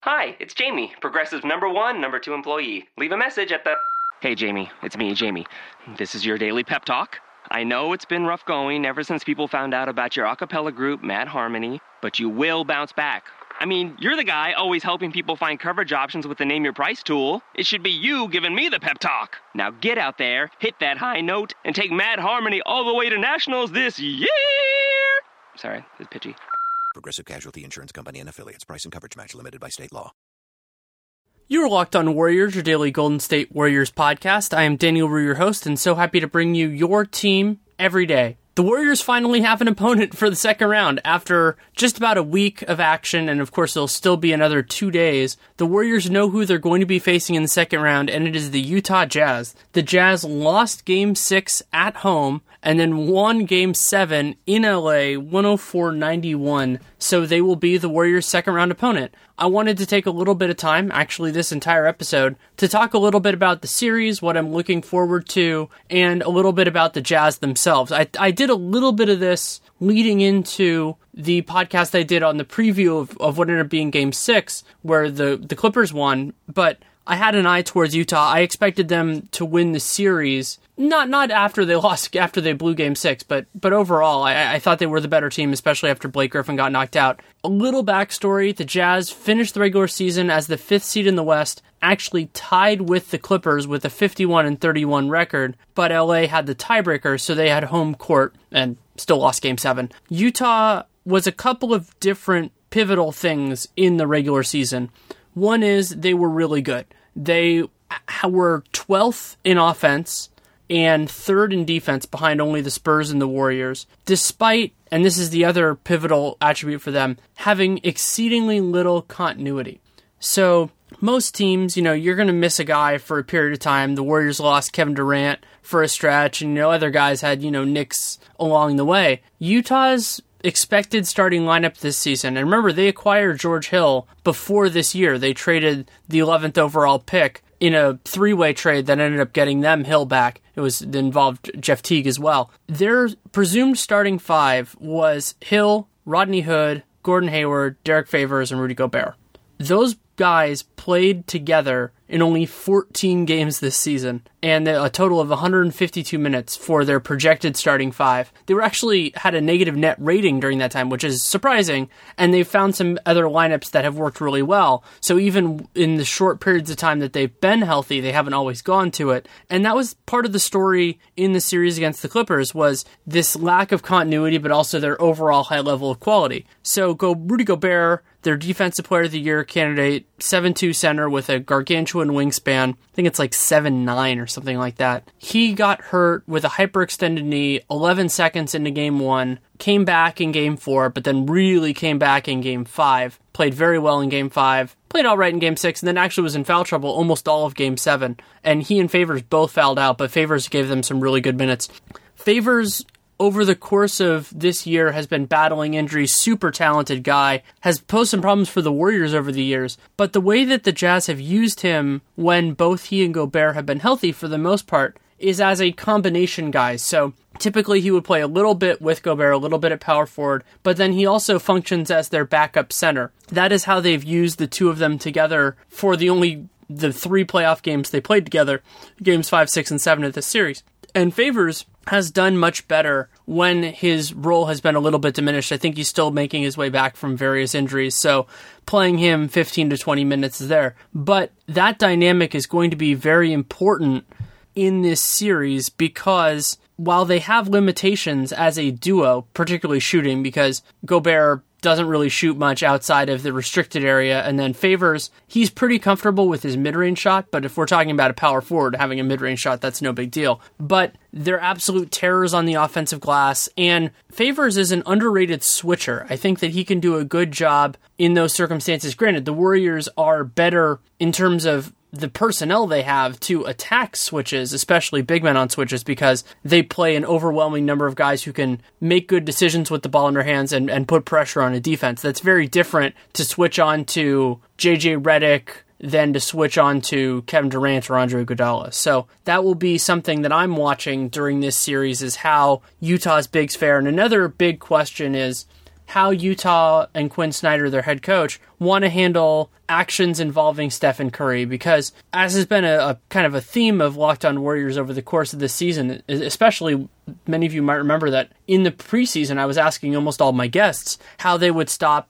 Hi, it's Jamie, Progressive #1, #2 employee. Leave a message at the... Hey, Jamie, it's me, Jamie. This is your daily pep talk. I know it's been rough going ever since people found out about your a cappella group, Mad Harmony, but you will bounce back. I mean, you're the guy always helping people find coverage options with the Name Your Price tool. It should be you giving me the pep talk. Now get out there, hit that high note, and take Mad Harmony all the way to nationals this year! Sorry, it's pitchy. Progressive Casualty Insurance Company and Affiliates. Price and coverage match limited by state law. You are Locked On Warriors, your daily Golden State Warriors podcast. I am Daniel Rue, your host, and so happy to bring you your team every day. The Warriors finally have an opponent for the second round. After just about a week of action, and of course there'll still be another 2 days, the Warriors know who they're going to be facing in the second round, and it is the Utah Jazz. The Jazz lost Game 6 at home, and then won Game 7 in LA, 104-91, so they will be the Warriors' second round opponent. I wanted to take a little bit of time, actually this entire episode, to talk a little bit about the series, what I'm looking forward to, and a little bit about the Jazz themselves. I did a little bit of this leading into the podcast I did on the preview of what ended up being Game 6, where the Clippers won, but I had an eye towards Utah. I expected them to win the series, not after they blew Game 6, but overall, I thought they were the better team, especially after Blake Griffin got knocked out. A little backstory, the Jazz finished the regular season as the 5th seed in the West, actually tied with the Clippers with a 51-31 record, but LA had the tiebreaker, so they had home court and still lost Game 7. Utah was a couple of different pivotal things in the regular season. One is they were really good. They were 12th in offense and 3rd in defense behind only the Spurs and the Warriors, despite, and this is the other pivotal attribute for them, having exceedingly little continuity. So most teams, you're going to miss a guy for a period of time. The Warriors lost Kevin Durant for a stretch, and other guys had, nicks along the way. Utah's expected starting lineup this season, and remember, they acquired George Hill before this year. They traded the 11th overall pick in a 3-way trade that ended up getting them Hill back. It involved Jeff Teague as well. Their presumed starting 5 was Hill, Rodney Hood, Gordon Hayward, Derek Favors, and Rudy Gobert. Those guys played together in only 14 games this season, and a total of 152 minutes for their projected starting 5. They were actually had a negative net rating during that time, which is surprising, and they've found some other lineups that have worked really well. So even in the short periods of time that they've been healthy, they haven't always gone to it. And that was part of the story in the series against the Clippers, was this lack of continuity, but also their overall high level of quality. So Rudy Gobert, their Defensive Player of the Year candidate, 7'2" center with a gargantuan wingspan. I think it's like 7'9" or something like that. He got hurt with a hyperextended knee 11 seconds into Game 1, came back in Game 4, but then really came back in Game 5. Played very well in Game 5, played all right in Game 6, and then actually was in foul trouble almost all of Game 7. And he and Favors both fouled out, but Favors gave them some really good minutes. Favors, over the course of this year, has been battling injuries, super talented guy, has posed some problems for the Warriors over the years, but the way that the Jazz have used him when both he and Gobert have been healthy for the most part is as a combination guy. So typically he would play a little bit with Gobert, a little bit at power forward, but then he also functions as their backup center. That is how they've used the two of them together for the 3 playoff games they played together, games 5, 6, and 7 of this series. And Favors has done much better when his role has been a little bit diminished. I think he's still making his way back from various injuries, so playing him 15 to 20 minutes is there. But that dynamic is going to be very important in this series because while they have limitations as a duo, particularly shooting, because Gobert doesn't really shoot much outside of the restricted area, and then Favors, he's pretty comfortable with his mid-range shot, but if we're talking about a power forward having a mid-range shot, that's no big deal. But they're absolute terrors on the offensive glass, and Favors is an underrated switcher. I think that he can do a good job in those circumstances. Granted, the Warriors are better in terms of the personnel they have to attack switches, especially big men on switches, because they play an overwhelming number of guys who can make good decisions with the ball in their hands and put pressure on a defense. That's very different to switch on to JJ Redick than to switch on to Kevin Durant or Andre Iguodala. So that will be something that I'm watching during this series, is how Utah's bigs fare. And another big question is, how Utah and Quinn Snyder, their head coach, want to handle actions involving Stephen Curry, because as has been a kind of a theme of Locked On Warriors over the course of this season, especially many of you might remember that in the preseason I was asking almost all my guests how they would stop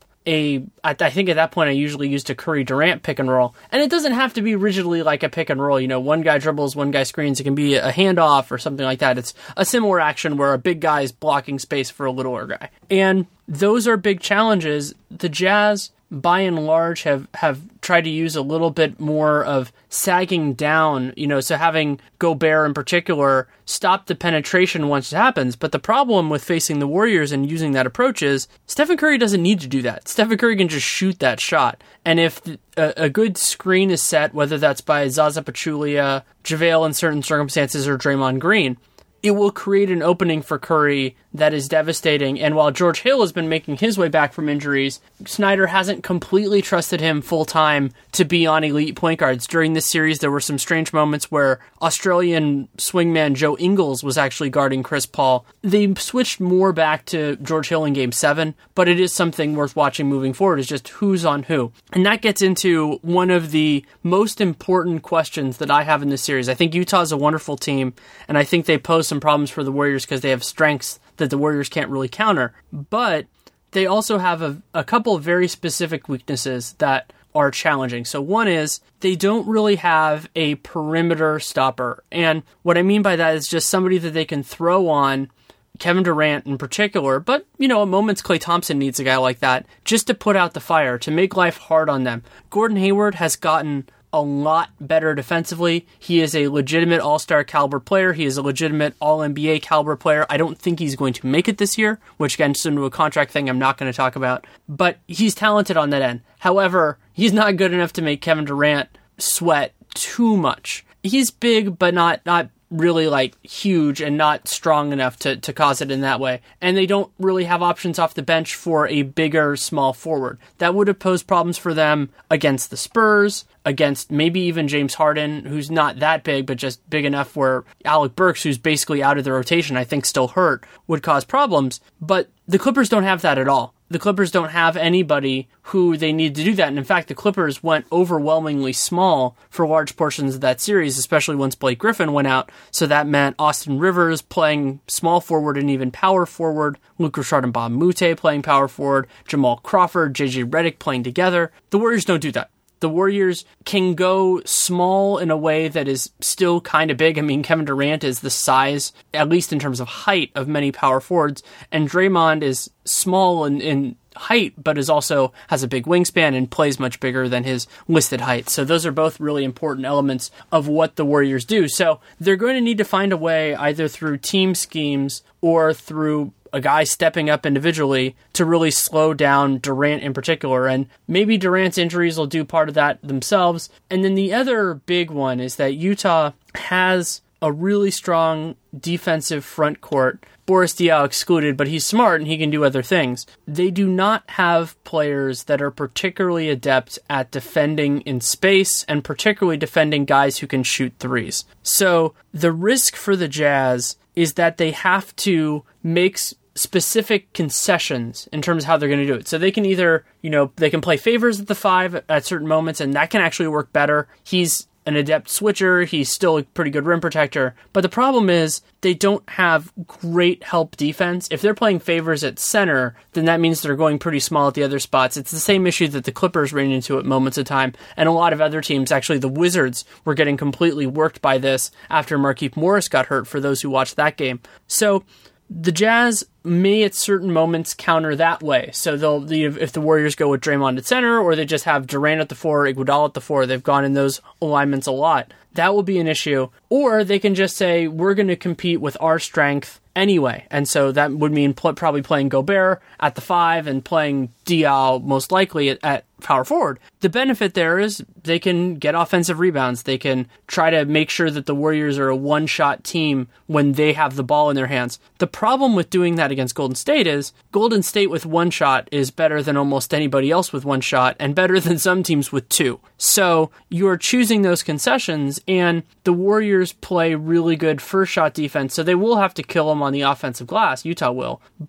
I think at that point I usually used a Curry-Durant pick and roll. And it doesn't have to be rigidly like a pick and roll. You know, one guy dribbles, one guy screens. It can be a handoff or something like that. It's a similar action where a big guy is blocking space for a littler guy. And those are big challenges. The Jazz, by and large, have tried to use a little bit more of sagging down, you know, so having Gobert in particular stop the penetration once it happens. But the problem with facing the Warriors and using that approach is Stephen Curry doesn't need to do that. Stephen Curry can just shoot that shot. And if a good screen is set, whether that's by Zaza Pachulia, JaVale in certain circumstances, or Draymond Green, it will create an opening for Curry that is devastating. And while George Hill has been making his way back from injuries, Snyder hasn't completely trusted him full-time to be on elite point guards. During this series, there were some strange moments where Australian swingman Joe Ingles was actually guarding Chris Paul. They switched more back to George Hill in Game 7, but it is something worth watching moving forward, is just who's on who. And that gets into one of the most important questions that I have in this series. I think Utah is a wonderful team, and I think they pose some problems for the Warriors because they have strengths that the Warriors can't really counter. But they also have a couple of very specific weaknesses that are challenging. So one is they don't really have a perimeter stopper. And what I mean by that is just somebody that they can throw on Kevin Durant in particular, but, you know, at moments Klay Thompson needs a guy like that just to put out the fire, to make life hard on them. Gordon Hayward has gotten a lot better defensively. He is a legitimate all-star caliber player. He is a legitimate all-NBA caliber player. I don't think he's going to make it this year, which gets into a contract thing I'm not going to talk about, but he's talented on that end. However, he's not good enough to make Kevin Durant sweat too much. He's big, but not really like huge and not strong enough to cause it in that way. And they don't really have options off the bench for a bigger small forward. That would have posed problems for them against the Spurs, against maybe even James Harden, who's not that big, but just big enough where Alec Burks, who's basically out of the rotation, I think still hurt, would cause problems. But the Clippers don't have that at all. The Clippers don't have anybody who they need to do that. And in fact, the Clippers went overwhelmingly small for large portions of that series, especially once Blake Griffin went out. So that meant Austin Rivers playing small forward and even power forward, Luc Richard and Bob Moute playing power forward, Jamal Crawford, JJ Redick playing together. The Warriors don't do that. The Warriors can go small in a way that is still kind of big. I mean, Kevin Durant is the size, at least in terms of height, of many power forwards, and Draymond is small in height, but has a big wingspan and plays much bigger than his listed height. So those are both really important elements of what the Warriors do. So they're going to need to find a way, either through team schemes or through a guy stepping up individually, to really slow down Durant in particular. And maybe Durant's injuries will do part of that themselves. And then the other big one is that Utah has a really strong defensive front court. Boris Diaw excluded, but he's smart and he can do other things. They do not have players that are particularly adept at defending in space, and particularly defending guys who can shoot threes. So the risk for the Jazz is that they have to make specific concessions in terms of how they're going to do it. So they can either, they can play favors at the 5 at certain moments, and that can actually work better. He's an adept switcher. He's still a pretty good rim protector. But the problem is they don't have great help defense. If they're playing favors at center, then that means they're going pretty small at the other spots. It's the same issue that the Clippers ran into at moments of time. And a lot of other teams, actually the Wizards, were getting completely worked by this after Markieff Morris got hurt, for those who watched that game. So the Jazz may at certain moments counter that way. So if the Warriors go with Draymond at center, or they just have Durant at the 4, Iguodala at the 4, they've gone in those alignments a lot. That will be an issue. Or they can just say, we're going to compete with our strength anyway. And so that would mean probably playing Gobert at the 5 and playing Diaw most likely at power forward. The benefit there is they can get offensive rebounds. They can try to make sure that the Warriors are a one-shot team when they have the ball in their hands. The problem with doing that against Golden State is Golden State with one shot is better than almost anybody else with one shot, and better than some teams with 2. So you're choosing those concessions, and the Warriors play really good first shot defense, so they will have to kill them on the offensive glass. Utah will. But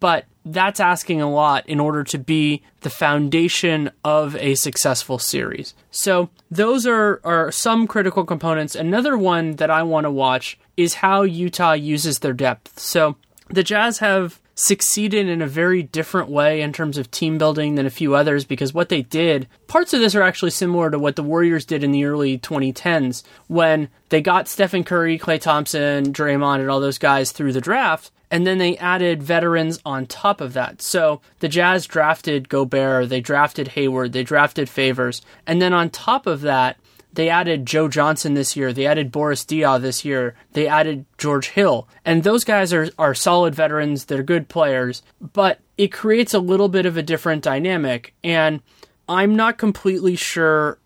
that's asking a lot in order to be the foundation of a successful series. So those are some critical components. Another one that I want to watch is how Utah uses their depth. So the Jazz have succeeded in a very different way in terms of team building than a few others, because what they did, parts of this are actually similar to what the Warriors did in the early 2010s when they got Stephen Curry, Klay Thompson, Draymond, and all those guys through the draft, and then they added veterans on top of that. So the Jazz drafted Gobert, they drafted Hayward, they drafted Favors, and then on top of that, they added Joe Johnson this year. They added Boris Diaw this year. They added George Hill. And those guys are solid veterans. They're good players. But it creates a little bit of a different dynamic. And I'm not completely sure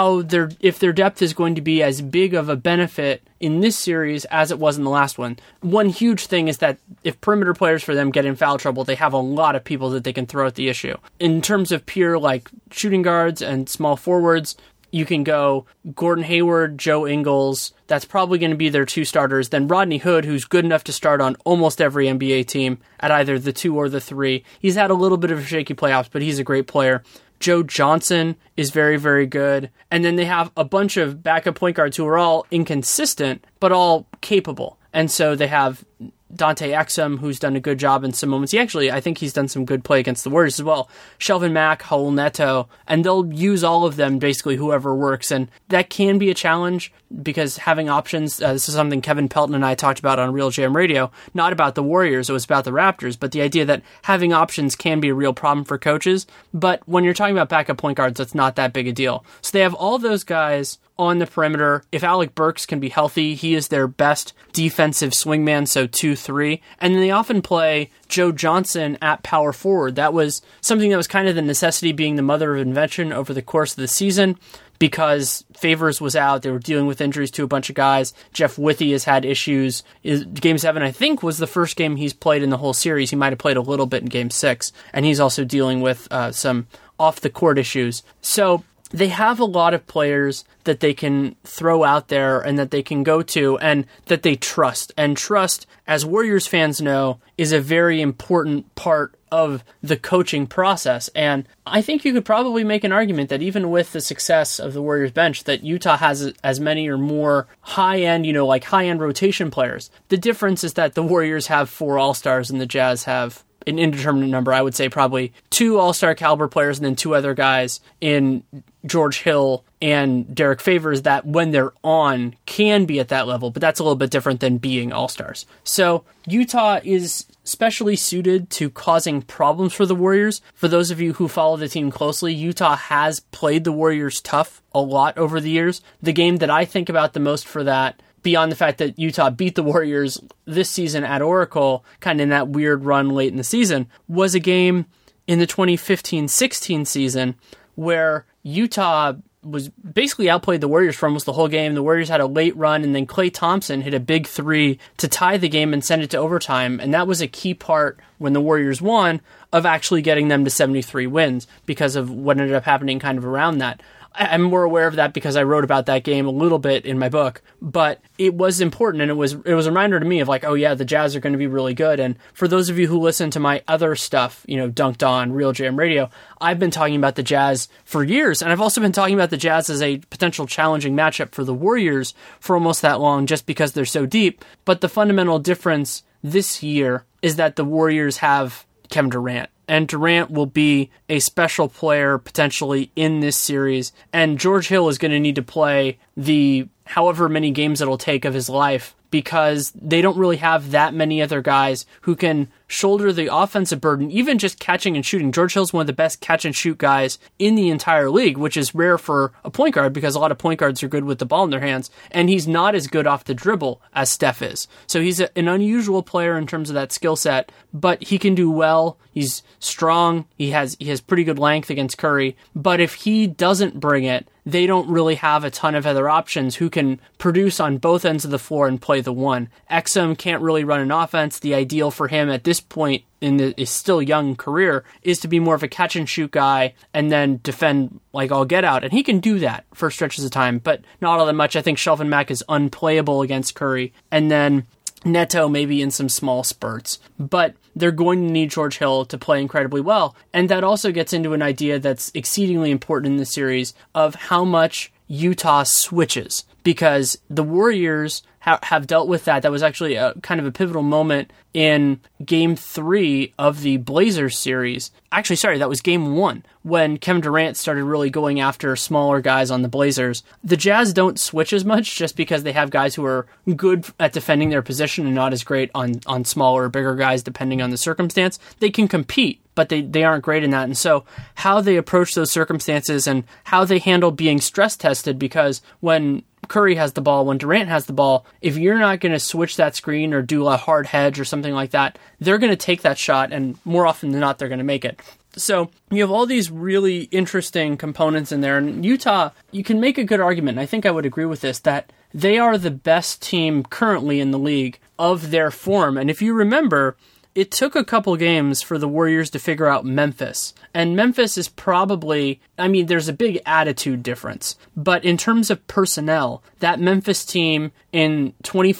if their depth is going to be as big of a benefit in this series as it was in the last one. One huge thing is that if perimeter players for them get in foul trouble, they have a lot of people that they can throw at the issue. In terms of pure shooting guards and small forwards, you can go Gordon Hayward, Joe Ingles. That's probably going to be their 2 starters. Then Rodney Hood, who's good enough to start on almost every NBA team at either the 2 or the 3. He's had a little bit of a shaky playoffs, but he's a great player. Joe Johnson is very, very good. And then they have a bunch of backup point guards who are all inconsistent, but all capable. And so they have Dante Exum, who's done a good job in some moments. I think he's done some good play against the Warriors as well. Shelvin Mack, Raul Neto, and they'll use all of them, basically whoever works. And that can be a challenge because having options, this is something Kevin Pelton and I talked about on Real Jam Radio, not about the Warriors, it was about the Raptors, but the idea that having options can be a real problem for coaches. But when you're talking about backup point guards, that's not that big a deal. So they have all those guys on the perimeter. If Alec Burks can be healthy, he is their best defensive swingman, so 2-3. And then they often play Joe Johnson at power forward. That was something that was kind of the necessity being the mother of invention over the course of the season because Favors was out. They were dealing with injuries to a bunch of guys. Jeff Withey has had issues. Game 7, I think, was the first game he's played in the whole series. He might have played a little bit in Game 6. And he's also dealing with some off-the-court issues. So they have a lot of players that they can throw out there and that they can go to and that they trust. And trust, as Warriors fans know, is a very important part of the coaching process. And I think you could probably make an argument that even with the success of the Warriors bench, that Utah has as many or more high-end, high-end rotation players. The difference is that the Warriors have 4 All-Stars and the Jazz have an indeterminate number. I would say probably 2 All-Star caliber players and then 2 other guys in George Hill and Derek Favors that when they're on can be at that level, but that's a little bit different than being All-Stars. So Utah is specially suited to causing problems for the Warriors. For those of you who follow the team closely, Utah has played the Warriors tough a lot over the years. The game that I think about the most for that, beyond the fact that Utah beat the Warriors this season at Oracle, kind of in that weird run late in the season, was a game in the 2015-16 season where Utah was basically outplayed the Warriors for almost the whole game. The Warriors had a late run, and then Klay Thompson hit a big 3 to tie the game and send it to overtime, and that was a key part when the Warriors won of actually getting them to 73 wins because of what ended up happening kind of around that. I'm more aware of that because I wrote about that game a little bit in my book, but it was important, and it was a reminder to me of oh yeah, the Jazz are going to be really good. And for those of you who listen to my other stuff, Dunked On, Real Jam Radio, I've been talking about the Jazz for years, and I've also been talking about the Jazz as a potential challenging matchup for the Warriors for almost that long just because they're so deep. But the fundamental difference this year is that the Warriors have Kevin Durant. And Durant will be a special player potentially in this series. And George Hill is going to need to play the however many games it'll take of his life because they don't really have that many other guys who can shoulder the offensive burden, even just catching and shooting. George Hill's one of the best catch and shoot guys in the entire league, which is rare for a point guard because a lot of point guards are good with the ball in their hands, and he's not as good off the dribble as Steph is. So he's an unusual player in terms of that skill set, but he can do well. He's strong. He has pretty good length against Curry, but if he doesn't bring it, they don't really have a ton of other options who can produce on both ends of the floor and play the one. Exum can't really run an offense. The ideal for him at this point in his still young career is to be more of a catch and shoot guy and then defend all get out. And he can do that for stretches of time, but not all that much. I think Shelvin Mack is unplayable against Curry. And then Neto maybe in some small spurts, but they're going to need George Hill to play incredibly well. And that also gets into an idea that's exceedingly important in the series of how much Utah switches, because the Warriors have dealt with that. That was actually a kind of a pivotal moment in Game 3 of the Blazers series. Actually, sorry, that was Game 1 when Kevin Durant started really going after smaller guys on the Blazers. The Jazz don't switch as much just because they have guys who are good at defending their position and not as great on smaller or bigger guys depending on the circumstance. They can compete, but they aren't great in that. And so how they approach those circumstances and how they handle being stress tested, because when Curry has the ball, when Durant has the ball, if you're not going to switch that screen or do a hard hedge or something like that, they're going to take that shot, and more often than not, they're going to make it. So you have all these really interesting components in there. And Utah, you can make a good argument, and I think I would agree with this, that they are the best team currently in the league of their form. And if you remember, it took a couple games for the Warriors to figure out Memphis. And Memphis is probably, there's a big attitude difference. But in terms of personnel, that Memphis team in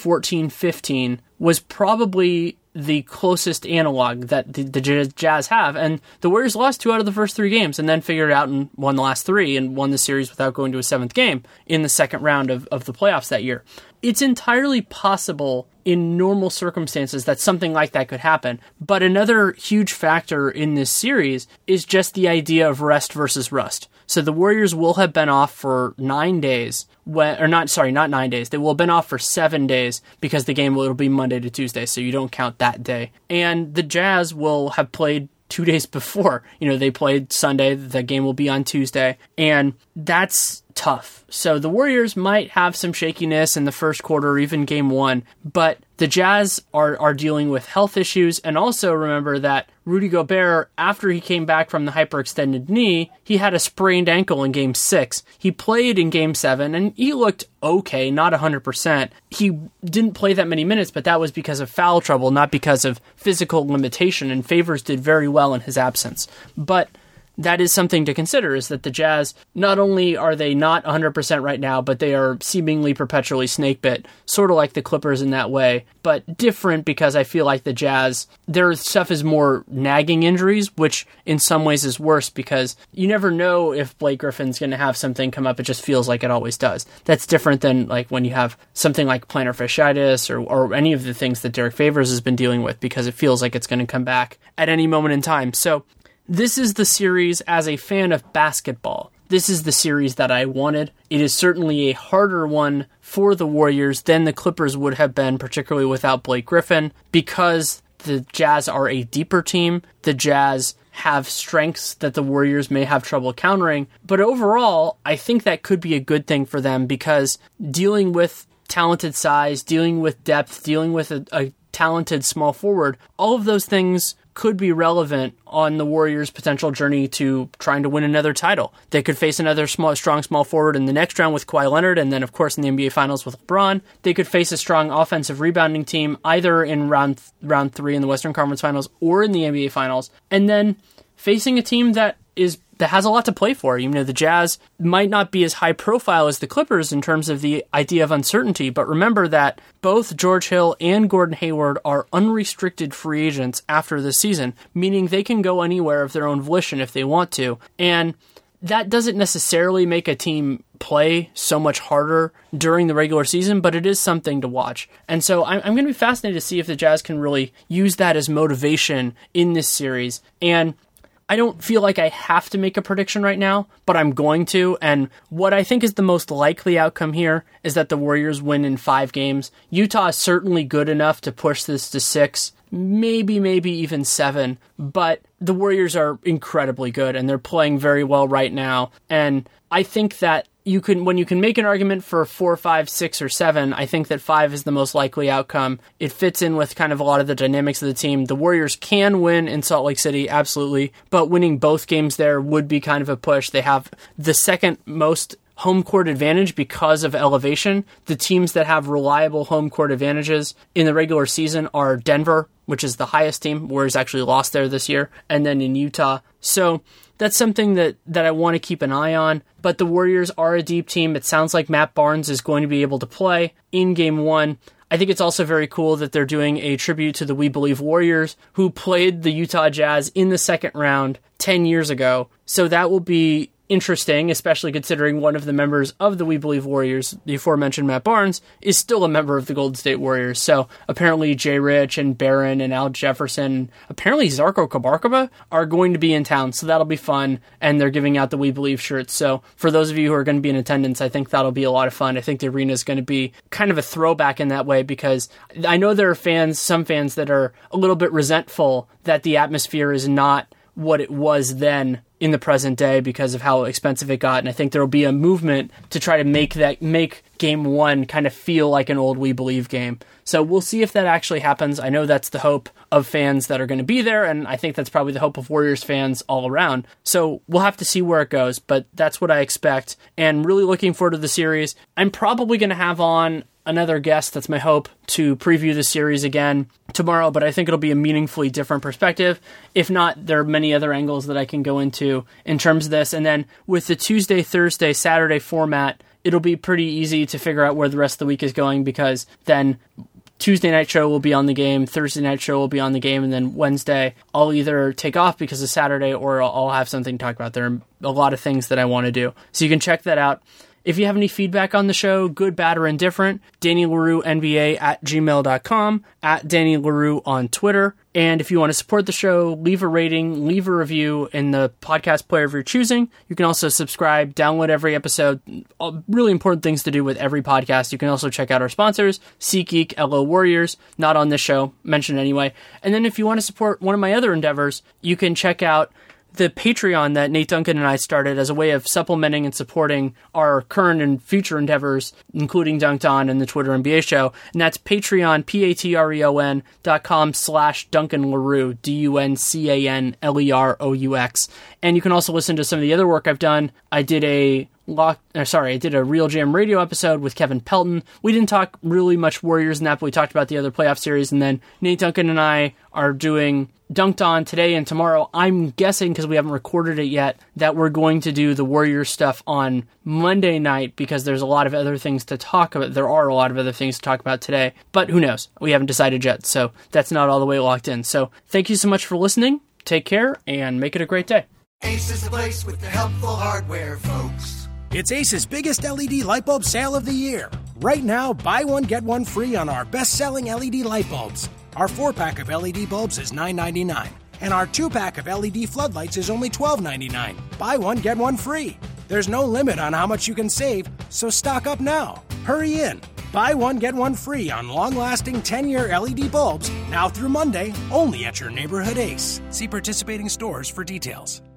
2014-15 was probably the closest analog that the Jazz have. And the Warriors lost 2 out of the first 3 games and then figured it out and won the last 3 and won the series without going to a 7th game in the second round of the playoffs that year. It's entirely possible in normal circumstances that something like that could happen. But another huge factor in this series is just the idea of rest versus rust. So the Warriors will have been off for 9 days. Not 9 days. They will have been off for 7 days because the game will be Monday to Tuesday, so you don't count that day. And the Jazz will have played 2 days before. They played Sunday, the game will be on Tuesday, and that's tough. So the Warriors might have some shakiness in the first quarter or even Game 1, but the Jazz are dealing with health issues. And also remember that Rudy Gobert, after he came back from the hyperextended knee, he had a sprained ankle in Game 6. He played in Game 7, and he looked okay, not 100%. He didn't play that many minutes, but that was because of foul trouble, not because of physical limitation, and Favors did very well in his absence. But that is something to consider, is that the Jazz, not only are they not 100% right now, but they are seemingly perpetually snake-bit, sort of like the Clippers in that way, but different because I feel like the Jazz, their stuff is more nagging injuries, which in some ways is worse because you never know if Blake Griffin's going to have something come up. It just feels like it always does. That's different than like when you have something like plantar fasciitis or any of the things that Derek Favors has been dealing with, because it feels like it's going to come back at any moment in time. So this is the series, as a fan of basketball, this is the series that I wanted. It is certainly a harder one for the Warriors than the Clippers would have been, particularly without Blake Griffin, because the Jazz are a deeper team. The Jazz have strengths that the Warriors may have trouble countering. But overall, I think that could be a good thing for them, because dealing with talented size, dealing with depth, dealing with a talented small forward, all of those things could be relevant on the Warriors' potential journey to trying to win another title. They could face another strong small forward in the next round with Kawhi Leonard, and then, of course, in the NBA Finals with LeBron. They could face a strong offensive rebounding team either in round 3 in the Western Conference Finals or in the NBA Finals, and then facing a team that has a lot to play for. The Jazz might not be as high profile as the Clippers in terms of the idea of uncertainty, but remember that both George Hill and Gordon Hayward are unrestricted free agents after the season, meaning they can go anywhere of their own volition if they want to. And that doesn't necessarily make a team play so much harder during the regular season, but it is something to watch. And so I'm going to be fascinated to see if the Jazz can really use that as motivation in this series. And I don't feel like I have to make a prediction right now, but I'm going to. And what I think is the most likely outcome here is that the Warriors win in 5 games. Utah is certainly good enough to push this to 6, maybe even 7. But the Warriors are incredibly good, and they're playing very well right now. And I think that when you can make an argument for 4, 5, 6, or 7, I think that 5 is the most likely outcome. It fits in with kind of a lot of the dynamics of the team. The Warriors can win in Salt Lake City, absolutely, but winning both games there would be kind of a push. They have the second most home court advantage because of elevation. The teams that have reliable home court advantages in the regular season are Denver, which is the highest team. Warriors actually lost there this year, and then in Utah. So that's something that I want to keep an eye on. But the Warriors are a deep team. It sounds like Matt Barnes is going to be able to play in Game 1. I think it's also very cool that they're doing a tribute to the We Believe Warriors, who played the Utah Jazz in the second round 10 years ago. So that will be interesting, especially considering one of the members of the We Believe Warriors, the aforementioned Matt Barnes, is still a member of the Golden State Warriors. So apparently Jay Rich and Barron and Al Jefferson, apparently Zarko Kabarkaba, are going to be in town. So that'll be fun. And they're giving out the We Believe shirts. So for those of you who are going to be in attendance, I think that'll be a lot of fun. I think the arena is going to be kind of a throwback in that way, because I know there are some fans that are a little bit resentful that the atmosphere is not what it was then in the present day because of how expensive it got. And I think there will be a movement to try to make game one kind of feel like an old We Believe game. So we'll see if that actually happens. I know that's the hope of fans that are going to be there, and I think that's probably the hope of Warriors fans all around. So we'll have to see where it goes, but that's what I expect, and really looking forward to the series. I'm probably going to have on another guest, that's my hope, to preview the series again tomorrow, but I think it'll be a meaningfully different perspective. If not, there are many other angles that I can go into in terms of this. And then with the Tuesday, Thursday, Saturday format, it'll be pretty easy to figure out where the rest of the week is going, because then Tuesday night show will be on the game, Thursday night show will be on the game, and then Wednesday I'll either take off because of Saturday or I'll have something to talk about. There are a lot of things that I want to do. So you can check that out. If you have any feedback on the show, good, bad, or indifferent, Danny Leroux NBA at gmail.com, at Danny Leroux on Twitter. And if you want to support the show, leave a rating, leave a review in the podcast player of your choosing. You can also subscribe, download every episode. All really important things to do with every podcast. You can also check out our sponsors, SeatGeek, LO Warriors, not on this show, mentioned anyway. And then if you want to support one of my other endeavors, you can check out the Patreon that Nate Duncan and I started as a way of supplementing and supporting our current and future endeavors, including Dunked On and the Twitter NBA show. And that's Patreon, patreon.com/Duncan Leroux, DUNCANLEROUX. And you can also listen to some of the other work I've done. I did a Real Jam Radio episode with Kevin Pelton. We didn't talk really much Warriors in that, but we talked about the other playoff series. And then Nate Duncan and I are doing Dunked On today and tomorrow. I'm guessing, because we haven't recorded it yet, that we're going to do the Warriors stuff on Monday night, because there's a lot of other things to talk about. There are a lot of other things to talk about today, but who knows? We haven't decided yet, so that's not all the way locked in. So thank you so much for listening. Take care and make it a great day. Ace is the place with the helpful hardware, folks. It's Ace's biggest LED light bulb sale of the year. Right now, buy one, get one free on our best-selling LED light bulbs. Our 4-pack of LED bulbs is $9.99, and our 2-pack of LED floodlights is only $12.99. Buy one, get one free. There's no limit on how much you can save, so stock up now. Hurry in. Buy one, get one free on long-lasting 10-year LED bulbs, now through Monday, only at your neighborhood Ace. See participating stores for details.